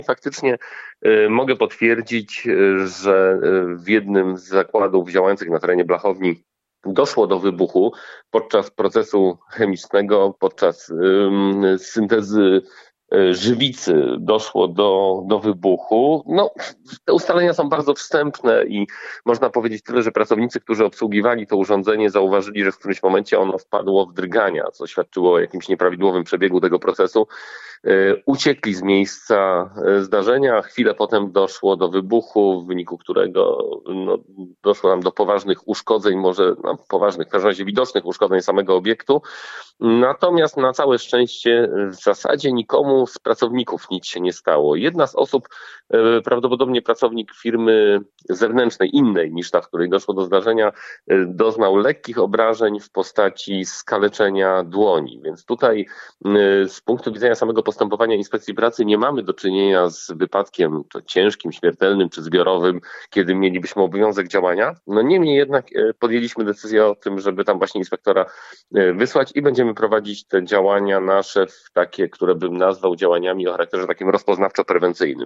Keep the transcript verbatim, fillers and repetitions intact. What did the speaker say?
Faktycznie y, mogę potwierdzić, y, że y, w jednym z zakładów działających na terenie Blachowni doszło do wybuchu podczas procesu chemicznego, podczas ym, syntezy y, żywicy doszło do, do wybuchu. No, te ustalenia są bardzo wstępne i można powiedzieć tyle, że pracownicy, którzy obsługiwali to urządzenie, zauważyli, że w którymś momencie ono wpadło w drgania, co świadczyło o jakimś nieprawidłowym przebiegu tego procesu. Uciekli z miejsca zdarzenia. Chwilę potem doszło do wybuchu, w wyniku którego no, doszło nam do poważnych uszkodzeń, może no, poważnych, w każdym razie widocznych uszkodzeń samego obiektu. Natomiast na całe szczęście w zasadzie nikomu z pracowników nic się nie stało. Jedna z osób, prawdopodobnie pracownik firmy zewnętrznej, innej niż ta, w której doszło do zdarzenia, doznał lekkich obrażeń w postaci skaleczenia dłoni. Więc tutaj z punktu widzenia samego postępowania inspekcji pracy nie mamy do czynienia z wypadkiem to ciężkim, śmiertelnym czy zbiorowym, kiedy mielibyśmy obowiązek działania. No niemniej jednak podjęliśmy decyzję o tym, żeby tam właśnie inspektora wysłać i będziemy prowadzić te działania nasze w takie, które bym nazwał działaniami o charakterze takim rozpoznawczo-prewencyjnym.